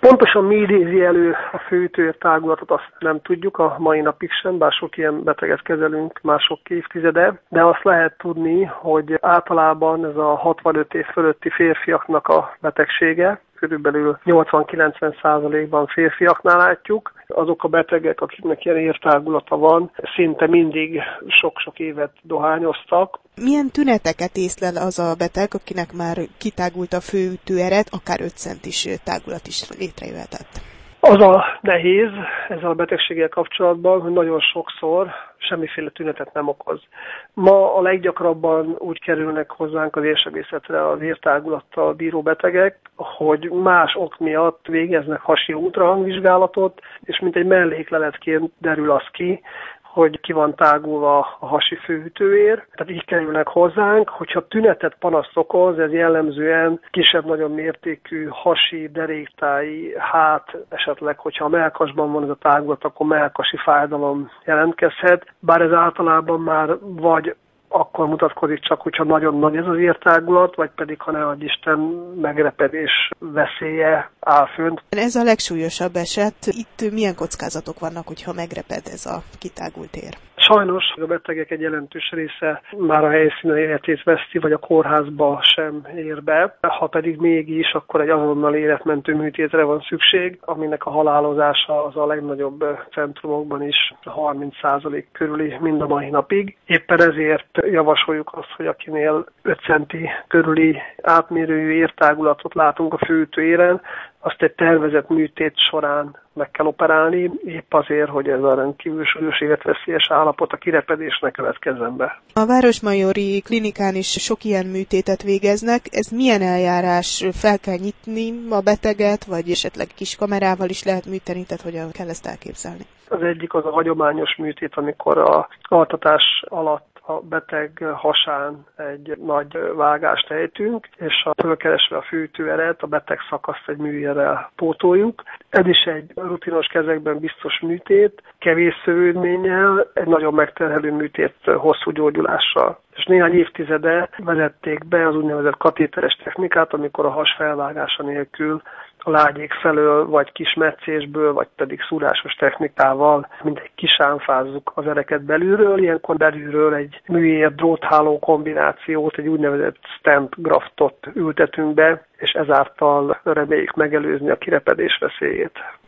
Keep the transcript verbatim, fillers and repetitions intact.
Pontosan mi idézi elő a főütőér tágulatot, azt nem tudjuk a mai napig sem, bár sok ilyen beteget kezelünk már sok évtizede, de azt lehet tudni, hogy általában ez a hatvanöt év fölötti férfiaknak a betegsége, körülbelül nyolcvan-kilencven százalékban férfiaknál látjuk. Azok a betegek, akiknek ilyen értágulata van, szinte mindig sok-sok évet dohányoztak. Milyen tüneteket észlel az a beteg, akinek már kitágult a főütőeret, akár öt centis tágulat is létrejöhetett? Az a nehéz ezzel a betegséggel kapcsolatban, hogy nagyon sokszor semmiféle tünetet nem okoz. Ma a leggyakrabban úgy kerülnek hozzánk az érsebészetre az értágulattal bíró betegek, hogy más ok miatt végeznek hasi ultrahangvizsgálatot, és mint egy mellékleletként derül az ki, hogy ki van tágulva a hasi főütőér. Tehát így kerülnek hozzánk, hogyha tünetet panaszt okoz, ez jellemzően kisebb-nagyobb mértékű hasi, deréktáji, hát, esetleg, hogyha a mellkasban van ez a tágulat, akkor mellkasi fájdalom jelentkezhet, bár ez általában már vagy akkor mutatkozik csak, hogyha nagyon nagy ez az értágulat, vagy pedig, ha ne adj Isten, megrepedés veszélye áll fönt. Ez a legsúlyosabb eset. Itt milyen kockázatok vannak, hogyha megreped ez a kitágult ér? Sajnos a betegek egy jelentős része már a helyszínen életét veszti, vagy a kórházba sem ér be. Ha pedig mégis, akkor egy azonnal életmentő műtétre van szükség, aminek a halálozása az a legnagyobb centrumokban is harminc százalék körüli mind a mai napig. Éppen ezért javasoljuk azt, hogy akinél öt centi körüli átmérőjű értágulatot látunk a főütőéren, azt egy tervezett műtét során meg kell operálni, épp azért, hogy ez a rendkívül súlyos életveszélyes állapot a kirepedésnek következzen be. A Városmajori Klinikán is sok ilyen műtétet végeznek. Ez milyen eljárás? Fel kell nyitni a beteget, vagy esetleg kis kamerával is lehet műteni, tehát hogyan kell ezt elképzelni? Az egyik az a hagyományos műtét, amikor a altatás alatt a beteg hasán egy nagy vágást ejtünk, és a fölkeresve a főütőeret, a beteg szakaszt egy műérrel pótoljuk. Ez is egy rutinos kezekben biztos műtét, kevés szövődménnyel, egy nagyon megterhelő műtét hosszú gyógyulással. És néhány évtizede vezették be az úgynevezett katéteres technikát, amikor a has felvágása nélkül a lágyék felől, vagy kis metszésből, vagy pedig szúrásos technikával mindegy kisánfázzuk az ereket belülről. Ilyenkor belülről egy műér drótháló kombinációt, egy úgynevezett stent graftot ültetünk be, és ezáltal reméljük megelőzni a kirepedés veszélyét.